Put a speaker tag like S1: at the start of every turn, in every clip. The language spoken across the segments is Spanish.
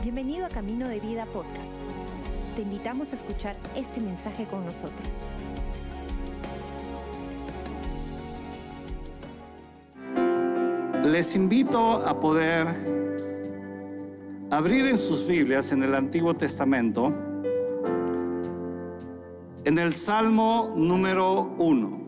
S1: Bienvenido a Camino de Vida Podcast. Te invitamos a escuchar este mensaje con nosotros.
S2: Les invito a poder abrir en sus Biblias en el Antiguo Testamento, en el Salmo número 1.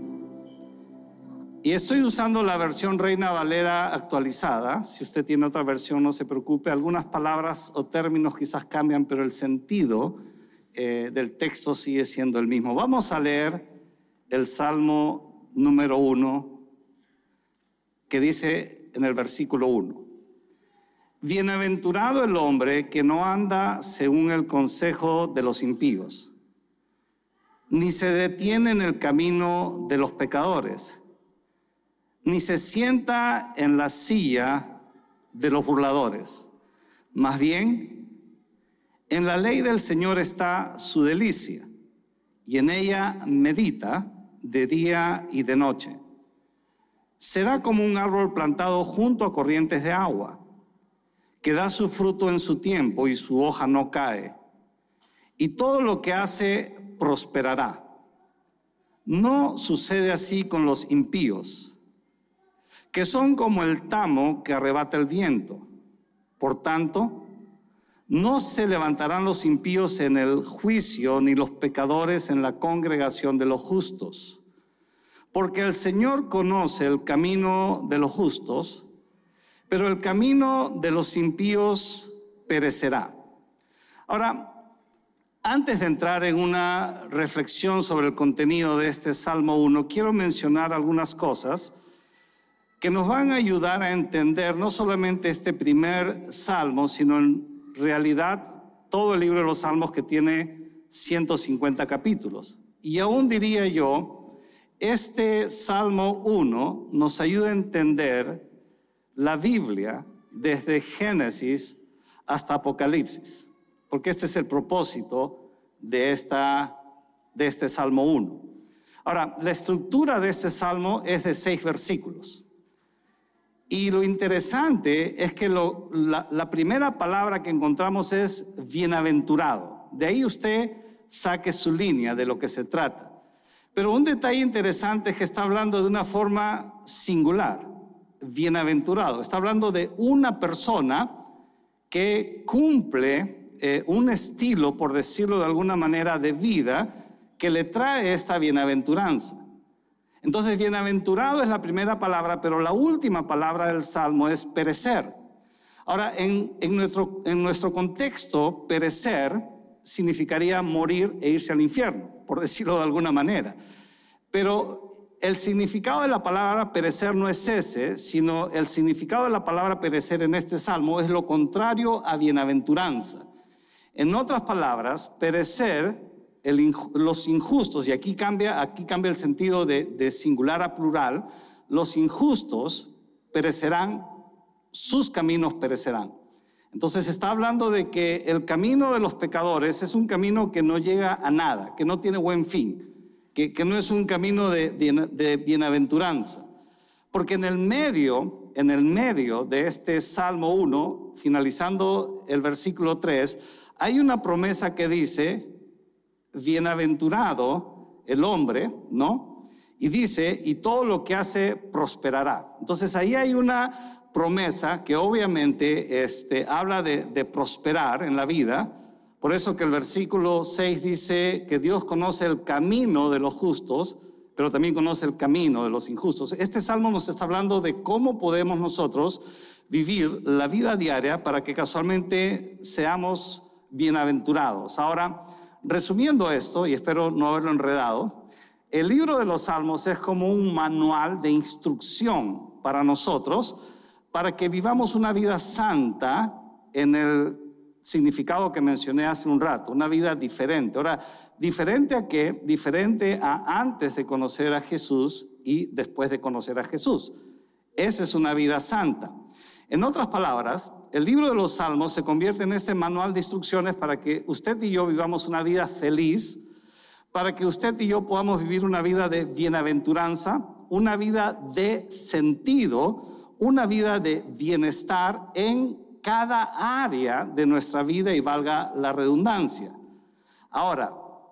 S2: Y estoy usando la versión Reina Valera actualizada. Si usted tiene otra versión, no se preocupe. Algunas palabras o términos quizás cambian, pero el sentido del texto sigue siendo el mismo. Vamos a leer el Salmo número 1, que dice en el versículo 1. Bienaventurado el hombre que no anda según el consejo de los impíos, ni se detiene en el camino de los pecadores, ni se sienta en la silla de los burladores. Más bien, en la ley del Señor está su delicia, y en ella medita de día y de noche. Será como un árbol plantado junto a corrientes de agua, que da su fruto en su tiempo y su hoja no cae, y todo lo que hace prosperará. No sucede así con los impíos, que son como el tamo que arrebata el viento. Por tanto, no se levantarán los impíos en el juicio, ni los pecadores en la congregación de los justos. Porque el Señor conoce el camino de los justos, pero el camino de los impíos perecerá. Ahora, antes de entrar en una reflexión sobre el contenido de este Salmo 1, quiero mencionar algunas cosas que nos van a ayudar a entender no solamente este primer Salmo, sino en realidad todo el libro de los Salmos, que tiene 150 capítulos. Y aún diría yo, este Salmo 1 nos ayuda a entender la Biblia desde Génesis hasta Apocalipsis, porque este es el propósito de este Salmo 1. Ahora, la estructura de este Salmo es de 6 versículos. Y lo interesante es que la primera palabra que encontramos es bienaventurado. De ahí usted saque su línea de lo que se trata. Pero un detalle interesante es que está hablando de una forma singular, bienaventurado. Está hablando de una persona que cumple un estilo, por decirlo de alguna manera, de vida que le trae esta bienaventuranza. Entonces, bienaventurado es la primera palabra, pero la última palabra del Salmo es perecer. Ahora, en nuestro contexto, perecer significaría morir e irse al infierno, por decirlo de alguna manera. Pero el significado de la palabra perecer no es ese, sino el significado de la palabra perecer en este Salmo es lo contrario a bienaventuranza. En otras palabras, perecer, los injustos, y aquí cambia el sentido de singular a plural, los injustos perecerán, sus caminos perecerán. Entonces está hablando de que el camino de los pecadores es un camino que no llega a nada, que no tiene buen fin, que no es un camino de bienaventuranza. Porque en el medio de este Salmo 1, finalizando el versículo 3, hay una promesa que dice: bienaventurado el hombre, ¿no? Y dice, y todo lo que hace prosperará. Entonces ahí hay una promesa que obviamente habla de prosperar en la vida. Por eso que el versículo 6 dice que Dios conoce el camino de los justos, pero también conoce el camino de los injustos. Este salmo nos está hablando de cómo podemos nosotros vivir la vida diaria para que casualmente seamos bienaventurados. Ahora, resumiendo esto, y espero no haberlo enredado, el libro de los Salmos es como un manual de instrucción para nosotros, para que vivamos una vida santa en el significado que mencioné hace un rato, una vida diferente. Ahora, ¿diferente a qué? Diferente a antes de conocer a Jesús y después de conocer a Jesús. Esa es una vida santa. En otras palabras, el libro de los Salmos se convierte en este manual de instrucciones para que usted y yo vivamos una vida feliz, para que usted y yo podamos vivir una vida de bienaventuranza, una vida de sentido, una vida de bienestar en cada área de nuestra vida, y valga la redundancia. Ahora,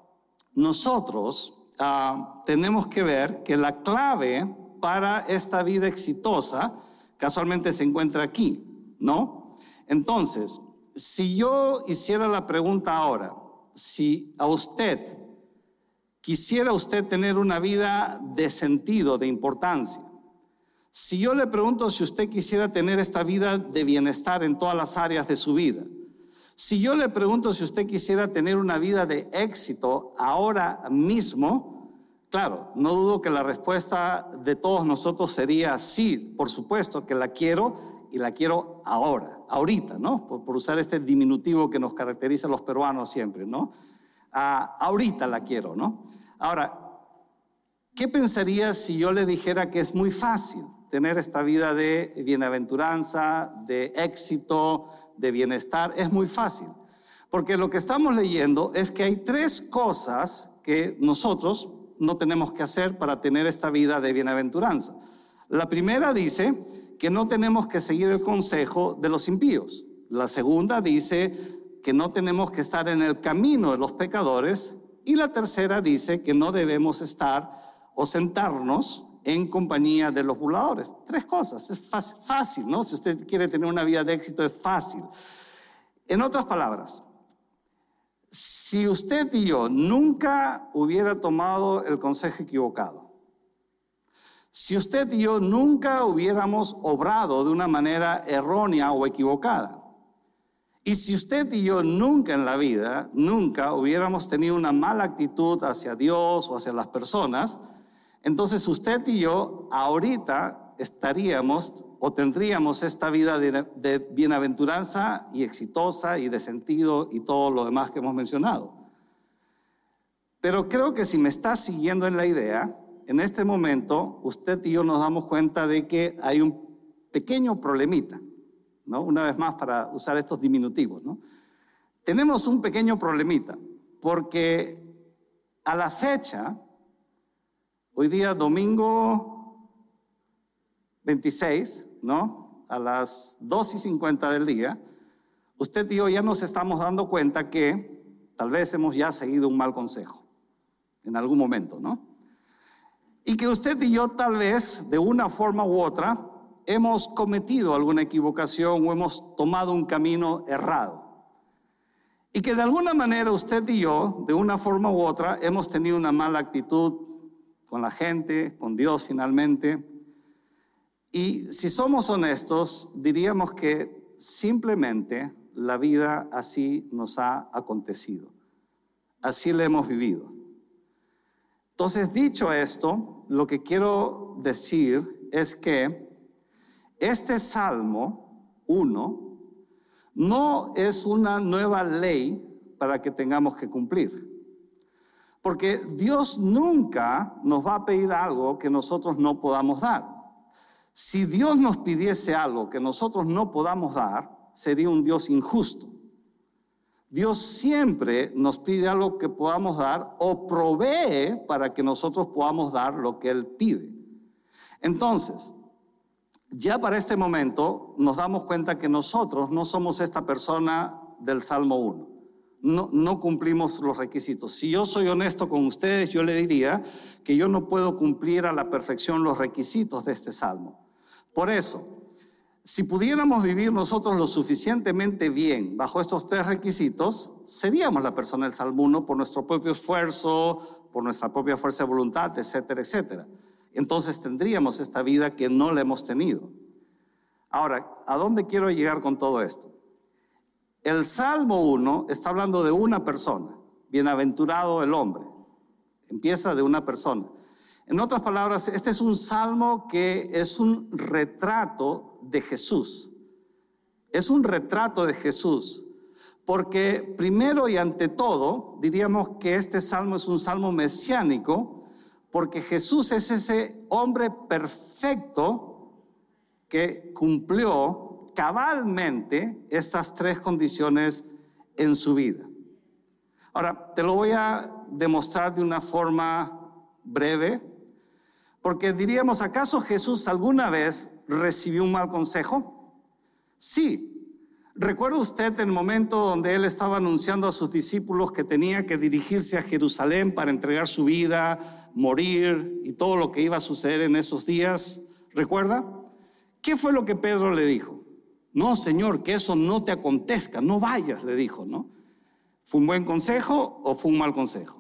S2: nosotros tenemos que ver que la clave para esta vida exitosa casualmente se encuentra aquí, ¿no? Entonces, si yo hiciera la pregunta ahora, si a usted quisiera usted tener una vida de sentido, de importancia, si yo le pregunto si usted quisiera tener esta vida de bienestar en todas las áreas de su vida, si yo le pregunto si usted quisiera tener una vida de éxito ahora mismo, claro, no dudo que la respuesta de todos nosotros sería sí, por supuesto que la quiero, y la quiero ahora, ahorita, ¿no? Por usar este diminutivo que nos caracteriza a los peruanos siempre, ¿no? Ahorita la quiero, ¿no? Ahora, ¿qué pensaría si yo le dijera que es muy fácil tener esta vida de bienaventuranza, de éxito, de bienestar? Es muy fácil, porque lo que estamos leyendo es que hay 3 cosas que nosotros no tenemos que hacer para tener esta vida de bienaventuranza. La primera dice que no tenemos que seguir el consejo de los impíos. La segunda dice que no tenemos que estar en el camino de los pecadores. Y la tercera dice que no debemos estar o sentarnos en compañía de los burladores. 3 cosas, es fácil, ¿no? Si usted quiere tener una vida de éxito, es fácil. En otras palabras, si usted y yo nunca hubiera tomado el consejo equivocado, si usted y yo nunca hubiéramos obrado de una manera errónea o equivocada, y si usted y yo nunca en la vida, nunca hubiéramos tenido una mala actitud hacia Dios o hacia las personas, entonces usted y yo ahorita estaríamos o tendríamos esta vida de bienaventuranza y exitosa y de sentido y todo lo demás que hemos mencionado. Pero creo que si me está siguiendo en la idea, en este momento usted y yo nos damos cuenta de que hay un pequeño problemita, ¿no? Una vez más, para usar estos diminutivos, ¿no? Tenemos un pequeño problemita, porque a la fecha, hoy día domingo 26, ¿no? A las 2:50 del día, usted y yo ya nos estamos dando cuenta que tal vez hemos ya seguido un mal consejo en algún momento, ¿no? Y que usted y yo tal vez, de una forma u otra, hemos cometido alguna equivocación o hemos tomado un camino errado. Y que de alguna manera usted y yo, de una forma u otra, hemos tenido una mala actitud con la gente, con Dios finalmente. Y si somos honestos, diríamos que simplemente la vida así nos ha acontecido. Así la hemos vivido. Entonces, dicho esto, lo que quiero decir es que este Salmo 1 no es una nueva ley para que tengamos que cumplir. Porque Dios nunca nos va a pedir algo que nosotros no podamos dar. Si Dios nos pidiese algo que nosotros no podamos dar, sería un Dios injusto. Dios siempre nos pide algo que podamos dar o provee para que nosotros podamos dar lo que Él pide. Entonces, ya para este momento nos damos cuenta que nosotros no somos esta persona del Salmo 1. No cumplimos los requisitos. Si yo soy honesto con ustedes, yo le diría que yo no puedo cumplir a la perfección los requisitos de este Salmo. Por eso, si pudiéramos vivir nosotros lo suficientemente bien bajo estos 3 requisitos, seríamos la persona del Salmo 1 por nuestro propio esfuerzo, por nuestra propia fuerza de voluntad, etcétera, etcétera. Entonces tendríamos esta vida que no la hemos tenido. Ahora, ¿a dónde quiero llegar con todo esto? El Salmo 1 está hablando de una persona, bienaventurado el hombre. Empieza de una persona. En otras palabras, este es un salmo que es un retrato de Jesús. Es un retrato de Jesús, porque primero y ante todo, diríamos que este salmo es un salmo mesiánico, porque Jesús es ese hombre perfecto que cumplió cabalmente estas 3 condiciones en su vida. Ahora, te lo voy a demostrar de una forma breve, porque diríamos, ¿acaso Jesús alguna vez recibió un mal consejo? Sí, ¿Recuerda usted el momento donde él estaba anunciando a sus discípulos que tenía que dirigirse a Jerusalén para entregar su vida, morir y todo lo que iba a suceder en esos días? ¿Recuerda? ¿Qué fue lo que Pedro le dijo? No, Señor, que eso no te acontezca, no vayas, le dijo, ¿no? ¿Fue un buen consejo o fue un mal consejo?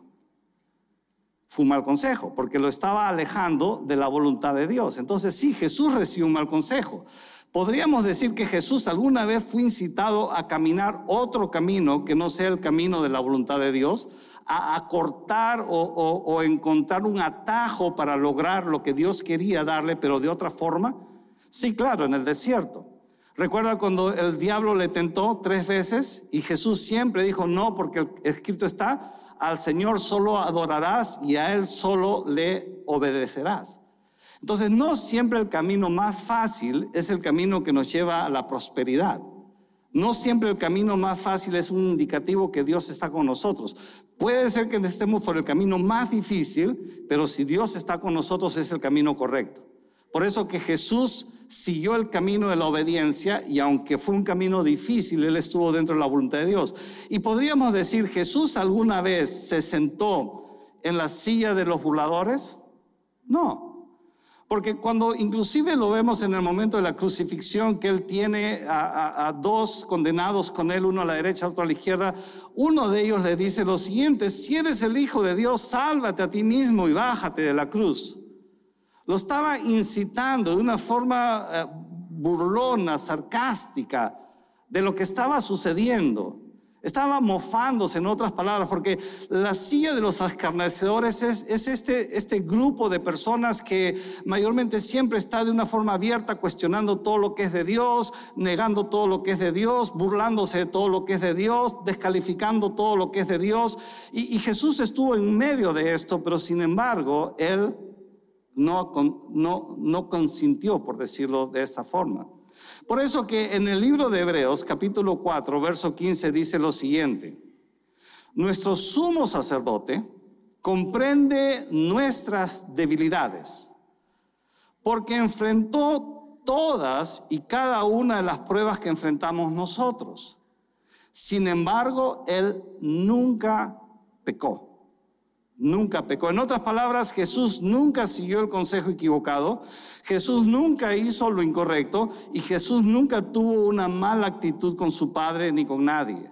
S2: Fue un mal consejo, porque lo estaba alejando de la voluntad de Dios. Entonces sí, Jesús recibió un mal consejo. Podríamos decir que Jesús alguna vez fue incitado a caminar otro camino que no sea el camino de la voluntad de Dios, a cortar o encontrar un atajo para lograr lo que Dios quería darle, pero de otra forma. Sí, claro, en el desierto. ¿Recuerda cuando el diablo le tentó 3 veces y Jesús siempre dijo no, porque escrito está, al Señor solo adorarás y a Él solo le obedecerás? Entonces, no siempre el camino más fácil es el camino que nos lleva a la prosperidad. No siempre el camino más fácil es un indicativo que Dios está con nosotros. Puede ser que estemos por el camino más difícil, pero si Dios está con nosotros es el camino correcto. Por eso que Jesús siguió el camino de la obediencia y aunque fue un camino difícil, Él estuvo dentro de la voluntad de Dios. Y podríamos decir, ¿Jesús alguna vez se sentó en la silla de los burladores? No. Porque cuando inclusive lo vemos en el momento de la crucifixión, que Él tiene a 2 condenados con Él, uno a la derecha, otro a la izquierda, uno de ellos le dice lo siguiente: si eres el Hijo de Dios, sálvate a ti mismo y bájate de la cruz. Lo estaba incitando de una forma burlona, sarcástica, de lo que estaba sucediendo. Estaba mofándose, en otras palabras, porque la silla de los escarnecedores es este grupo de personas que mayormente siempre está de una forma abierta, cuestionando todo lo que es de Dios, negando todo lo que es de Dios, burlándose de todo lo que es de Dios, descalificando todo lo que es de Dios. Y Jesús estuvo en medio de esto, pero sin embargo, Él no consintió, por decirlo de esta forma. Por eso que en el libro de Hebreos, capítulo 4, verso 15, dice lo siguiente: nuestro sumo sacerdote comprende nuestras debilidades, porque enfrentó todas y cada una de las pruebas que enfrentamos nosotros. Sin embargo, Él nunca pecó. Nunca pecó. En otras palabras, Jesús nunca siguió el consejo equivocado, Jesús nunca hizo lo incorrecto y Jesús nunca tuvo una mala actitud con su Padre ni con nadie.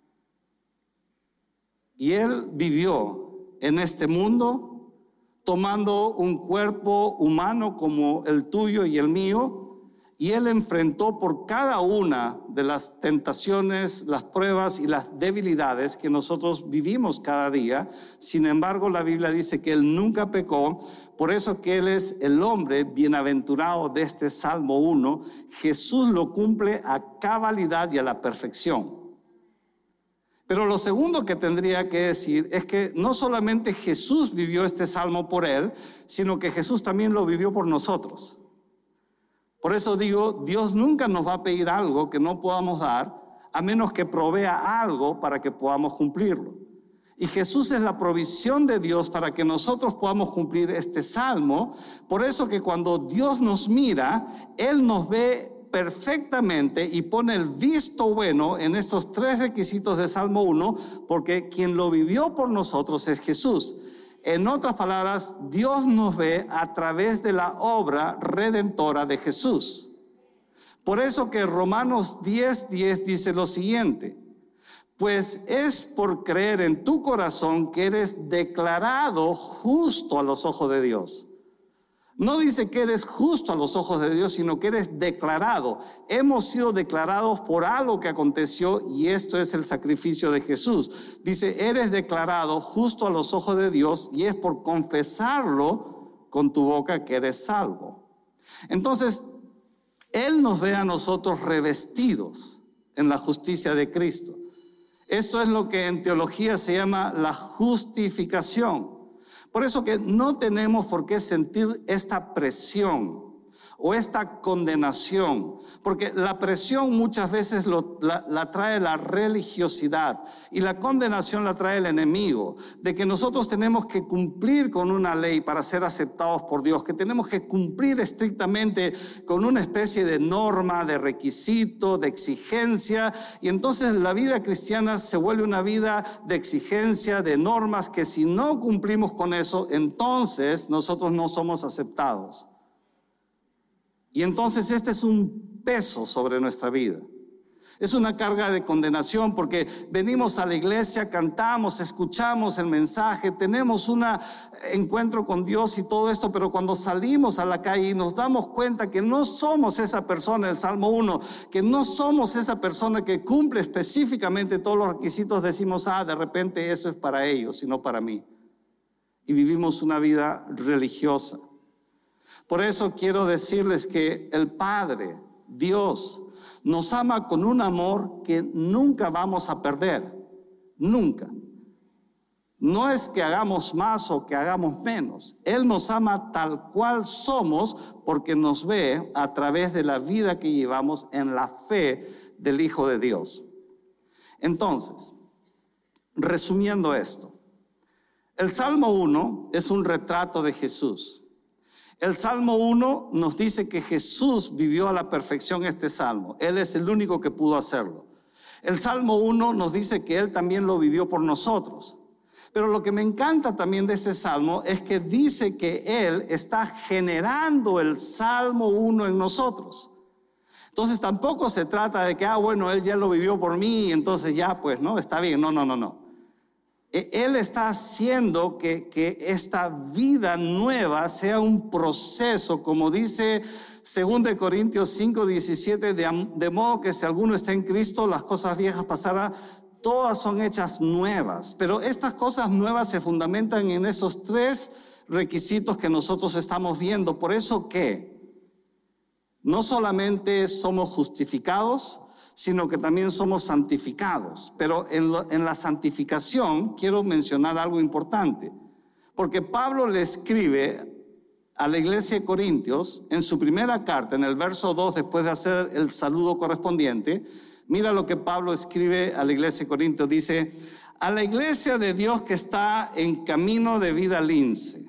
S2: Y Él vivió en este mundo tomando un cuerpo humano como el tuyo y el mío, y Él enfrentó por cada una de las tentaciones, las pruebas y las debilidades que nosotros vivimos cada día. Sin embargo, la Biblia dice que Él nunca pecó, por eso que Él es el hombre bienaventurado de este Salmo 1. Jesús lo cumple a cabalidad y a la perfección. Pero lo segundo que tendría que decir es que no solamente Jesús vivió este Salmo por Él, sino que Jesús también lo vivió por nosotros. Por eso digo, Dios nunca nos va a pedir algo que no podamos dar, a menos que provea algo para que podamos cumplirlo. Y Jesús es la provisión de Dios para que nosotros podamos cumplir este salmo. Por eso que cuando Dios nos mira, Él nos ve perfectamente y pone el visto bueno en estos 3 requisitos de Salmo 1, porque quien lo vivió por nosotros es Jesús. En otras palabras, Dios nos ve a través de la obra redentora de Jesús. Por eso que Romanos 10:10 dice lo siguiente: pues es por creer en tu corazón que eres declarado justo a los ojos de Dios. No dice que eres justo a los ojos de Dios, sino que eres declarado. Hemos sido declarados por algo que aconteció y esto es el sacrificio de Jesús. Dice, eres declarado justo a los ojos de Dios y es por confesarlo con tu boca que eres salvo. Entonces, Él nos ve a nosotros revestidos en la justicia de Cristo. Esto es lo que en teología se llama la justificación. Por eso que no tenemos por qué sentir esta presión o esta condenación, porque la presión muchas veces la trae la religiosidad y la condenación la trae el enemigo, de que nosotros tenemos que cumplir con una ley para ser aceptados por Dios, que tenemos que cumplir estrictamente con una especie de norma, de requisito, de exigencia, y entonces la vida cristiana se vuelve una vida de exigencia, de normas, que si no cumplimos con eso, entonces nosotros no somos aceptados. Y entonces este es un peso sobre nuestra vida. Es una carga de condenación porque venimos a la iglesia, cantamos, escuchamos el mensaje, tenemos un encuentro con Dios y todo esto, pero cuando salimos a la calle y nos damos cuenta que no somos esa persona del Salmo 1, que no somos esa persona que cumple específicamente todos los requisitos, decimos, de repente eso es para ellos y no para mí. Y vivimos una vida religiosa. Por eso quiero decirles que el Padre, Dios, nos ama con un amor que nunca vamos a perder, nunca. No es que hagamos más o que hagamos menos. Él nos ama tal cual somos porque nos ve a través de la vida que llevamos en la fe del Hijo de Dios. Entonces, resumiendo esto, el Salmo 1 es un retrato de Jesús. El Salmo 1 nos dice que Jesús vivió a la perfección este Salmo. Él es el único que pudo hacerlo. El Salmo 1 nos dice que Él también lo vivió por nosotros. Pero lo que me encanta también de ese Salmo es que dice que Él está generando el Salmo 1 en nosotros. Entonces tampoco se trata de que, bueno, Él ya lo vivió por mí, entonces ya pues, ¿no? Está bien. No. Él está haciendo que esta vida nueva sea un proceso, como dice 2 Corintios 5:17, de modo que si alguno está en Cristo, las cosas viejas pasarán, todas son hechas nuevas. Pero estas cosas nuevas se fundamentan en esos 3 requisitos que nosotros estamos viendo. Por eso que no solamente somos justificados, sino que también somos santificados. Pero en la santificación quiero mencionar algo importante, porque Pablo le escribe a la iglesia de Corintios en su primera carta, en el verso 2, después de hacer el saludo correspondiente. Mira lo que Pablo escribe a la iglesia de Corintios, dice: a la iglesia de Dios que está en camino de vida Lince.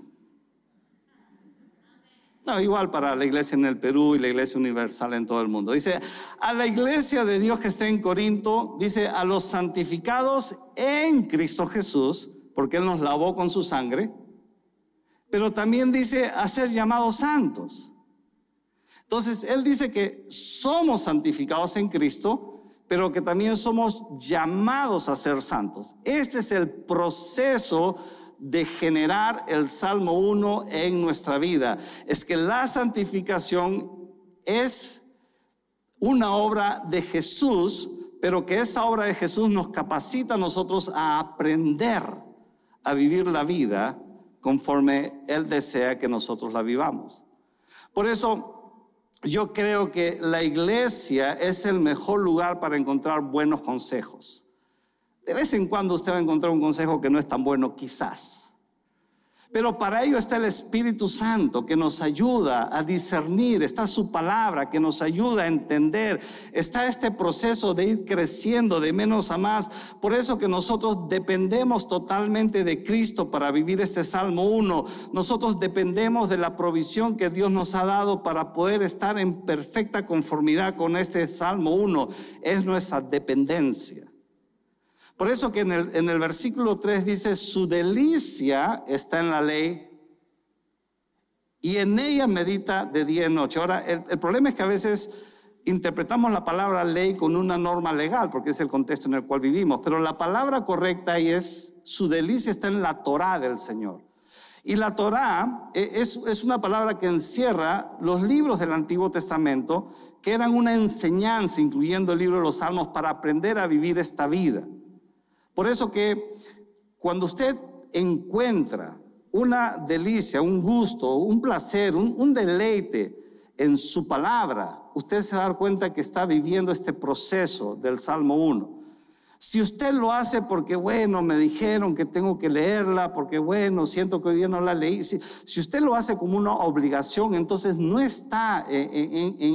S2: No, igual para la iglesia en el Perú y la iglesia universal en todo el mundo. Dice, a la iglesia de Dios que está en Corinto, dice, a los santificados en Cristo Jesús, porque Él nos lavó con su sangre, pero también dice a ser llamados santos. Entonces, Él dice que somos santificados en Cristo, pero que también somos llamados a ser santos. Este es el proceso de generar el Salmo 1 en nuestra vida. Es que la santificación es una obra de Jesús, pero que esa obra de Jesús nos capacita a nosotros a aprender a vivir la vida conforme Él desea que nosotros la vivamos. Por eso yo creo que la iglesia es el mejor lugar para encontrar buenos consejos. De vez en cuando usted va a encontrar un consejo que no es tan bueno, quizás. Pero para ello está el Espíritu Santo que nos ayuda a discernir, está su palabra que nos ayuda a entender, está este proceso de ir creciendo de menos a más. Por eso que nosotros dependemos totalmente de Cristo para vivir este Salmo 1. Nosotros dependemos de la provisión que Dios nos ha dado para poder estar en perfecta conformidad con este Salmo 1. Es nuestra dependencia. Por eso que en el versículo 3 dice, su delicia está en la ley y en ella medita de día y noche. Ahora, el problema es que a veces interpretamos la palabra ley con una norma legal, porque es el contexto en el cual vivimos, pero la palabra correcta ahí es, su delicia está en la Torá del Señor. Y la Torá es una palabra que encierra los libros del Antiguo Testamento, que eran una enseñanza, incluyendo el libro de los Salmos, para aprender a vivir esta vida. Por eso que cuando usted encuentra una delicia, un gusto, un placer, un deleite en su palabra, usted se va a dar cuenta que está viviendo este proceso del Salmo 1. Si usted lo hace porque, bueno, me dijeron que tengo que leerla, porque, bueno, siento que hoy día no la leí. Si usted lo hace como una obligación, entonces no está en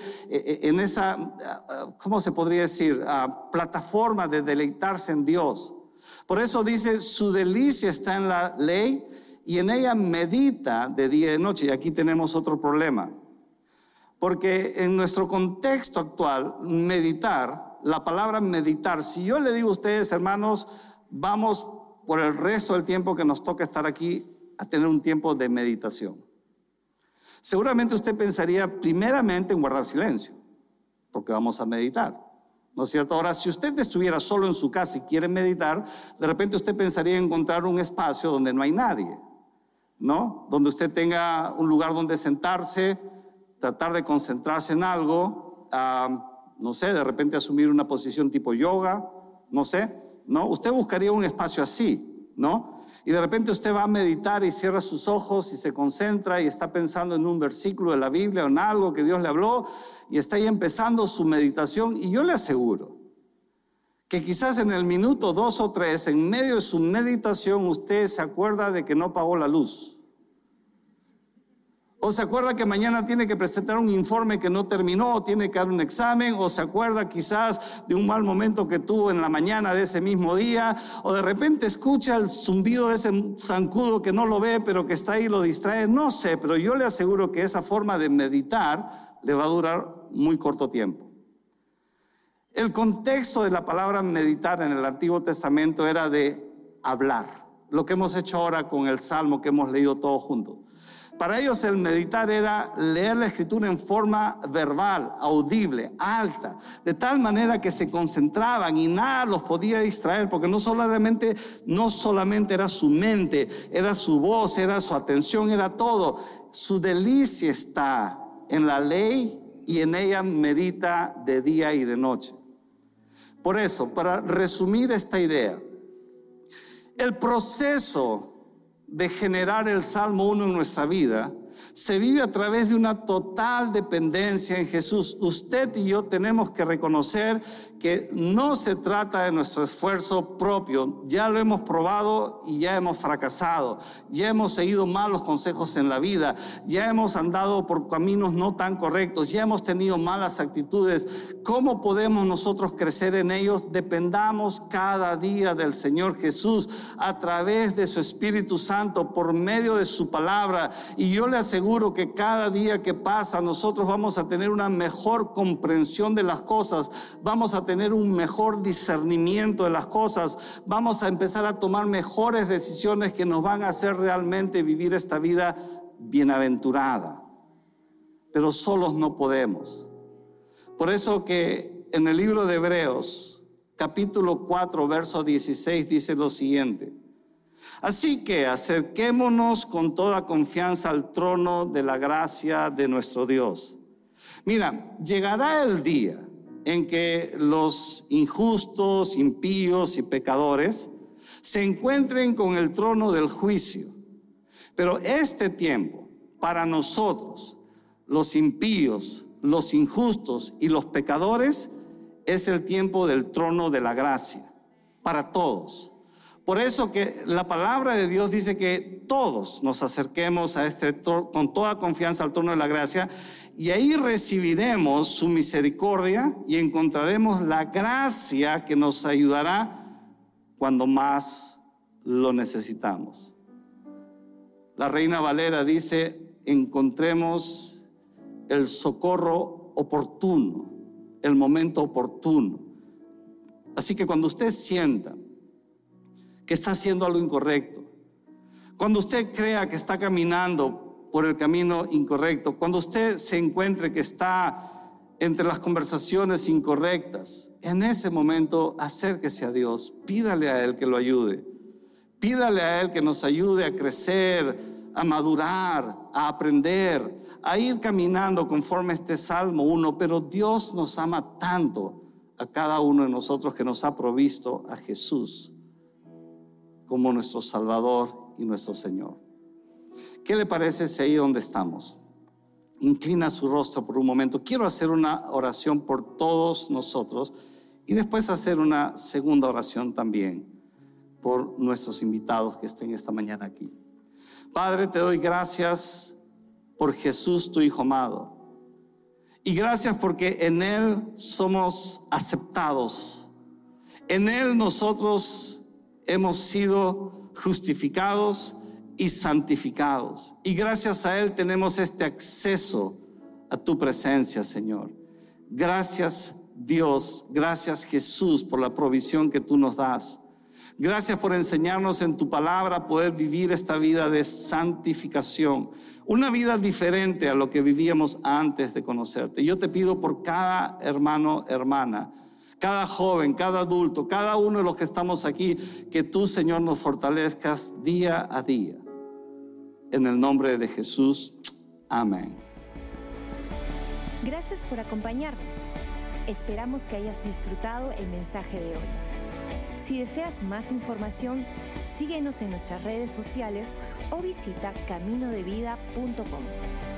S2: esa, ¿cómo se podría decir? Plataforma de deleitarse en Dios. Por eso dice, su delicia está en la ley y en ella medita de día y de noche. Y aquí tenemos otro problema. Porque en nuestro contexto actual, meditar, la palabra meditar, si yo le digo a ustedes, hermanos, vamos por el resto del tiempo que nos toca estar aquí a tener un tiempo de meditación. Seguramente usted pensaría primeramente en guardar silencio, porque vamos a meditar, ¿no es cierto? Ahora, si usted estuviera solo en su casa y quiere meditar, de repente usted pensaría en encontrar un espacio donde no hay nadie, ¿no? Donde usted tenga un lugar donde sentarse, tratar de concentrarse en algo, no sé, de repente asumir una posición tipo yoga, no sé, ¿no? Usted buscaría un espacio así, ¿no? Y de repente usted va a meditar y cierra sus ojos y se concentra y está pensando en un versículo de la Biblia o en algo que Dios le habló y está ahí empezando su meditación. Y yo le aseguro que quizás en el minuto 2 o 3, en medio de su meditación, usted se acuerda de que no pagó la luz. O se acuerda que mañana tiene que presentar un informe que no terminó, o tiene que dar un examen, o se acuerda quizás de un mal momento que tuvo en la mañana de ese mismo día, o de repente escucha el zumbido de ese zancudo que no lo ve, pero que está ahí y lo distrae. No sé, pero yo le aseguro que esa forma de meditar le va a durar muy corto tiempo. El contexto de la palabra meditar en el Antiguo Testamento era de hablar, lo que hemos hecho ahora con el Salmo que hemos leído todos juntos. Para ellos el meditar era leer la Escritura en forma verbal, audible, alta, de tal manera que se concentraban y nada los podía distraer, porque no solamente era su mente, era su voz, era su atención, era todo. Su delicia está en la ley y en ella medita de día y de noche. Por eso, para resumir esta idea, el proceso de generar el Salmo 1 en nuestra vida se vive a través de una total dependencia en Jesús. Usted y yo tenemos que reconocer que no se trata de nuestro esfuerzo propio. Ya lo hemos probado y ya hemos fracasado. Ya hemos seguido malos consejos en la vida. Ya hemos andado por caminos no tan correctos. Ya hemos tenido malas actitudes. ¿Cómo podemos nosotros crecer en ellos? Dependamos cada día del Señor Jesús a través de su Espíritu Santo, por medio de su palabra. Y yo le aseguro que cada día que pasa nosotros vamos a tener una mejor comprensión de las cosas, vamos a tener un mejor discernimiento de las cosas, vamos a empezar a tomar mejores decisiones que nos van a hacer realmente vivir esta vida bienaventurada. Pero solos no podemos. Por eso que en el libro de Hebreos, capítulo 4, verso 16, dice lo siguiente: así que acerquémonos con toda confianza al trono de la gracia de nuestro Dios. Mira, llegará el día en que los injustos, impíos y pecadores se encuentren con el trono del juicio. Pero este tiempo, para nosotros, los impíos, los injustos y los pecadores, es el tiempo del trono de la gracia, para todos. Por eso que la palabra de Dios dice que todos nos acerquemos a con toda confianza al trono de la gracia, y ahí recibiremos su misericordia y encontraremos la gracia que nos ayudará cuando más lo necesitamos. La Reina Valera dice: encontremos el socorro oportuno, el momento oportuno. Así que cuando usted sienta que está haciendo algo incorrecto, cuando usted crea que está caminando por el camino incorrecto, cuando usted se encuentre que está entre las conversaciones incorrectas, en ese momento acérquese a Dios, pídale a Él que lo ayude, pídale a Él que nos ayude a crecer, a madurar, a aprender, a ir caminando conforme a este Salmo 1. Pero Dios nos ama tanto a cada uno de nosotros que nos ha provisto a Jesús como nuestro Salvador y nuestro Señor. ¿Qué le parece si ahí donde estamos inclina su rostro por un momento? Quiero hacer una oración por todos nosotros y después hacer una segunda oración también por nuestros invitados que estén esta mañana aquí. Padre, te doy gracias por Jesús, tu Hijo amado. Y gracias porque en Él somos aceptados. En Él nosotros hemos sido justificados y santificados. Y gracias a Él tenemos este acceso a tu presencia, Señor. Gracias, Dios. Gracias, Jesús, por la provisión que tú nos das. Gracias por enseñarnos en tu palabra a poder vivir esta vida de santificación, una vida diferente a lo que vivíamos antes de conocerte. Yo te pido por cada hermano, hermana, cada joven, cada adulto, cada uno de los que estamos aquí, que tú, Señor, nos fortalezcas día a día. En el nombre de Jesús, amén.
S1: Gracias por acompañarnos. Esperamos que hayas disfrutado el mensaje de hoy. Si deseas más información, síguenos en nuestras redes sociales o visita caminodevida.com.